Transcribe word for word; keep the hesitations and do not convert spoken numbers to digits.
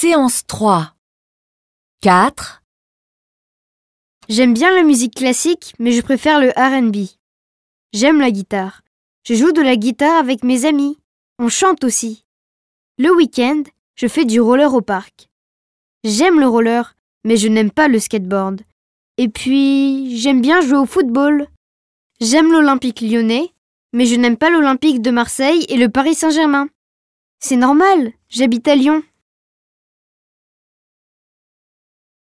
Séance trois. quatre. J'aime bien la musique classique, mais je préfère le R and B. J'aime la guitare. Je joue de la guitare avec mes amis. On chante aussi. Le week-end, je fais du roller au parc. J'aime le roller, mais je n'aime pas le skateboard. Et puis, j'aime bien jouer au football. J'aime l'Olympique lyonnais, mais je n'aime pas l'Olympique de Marseille et le Paris Saint-Germain. C'est normal, j'habite à Lyon.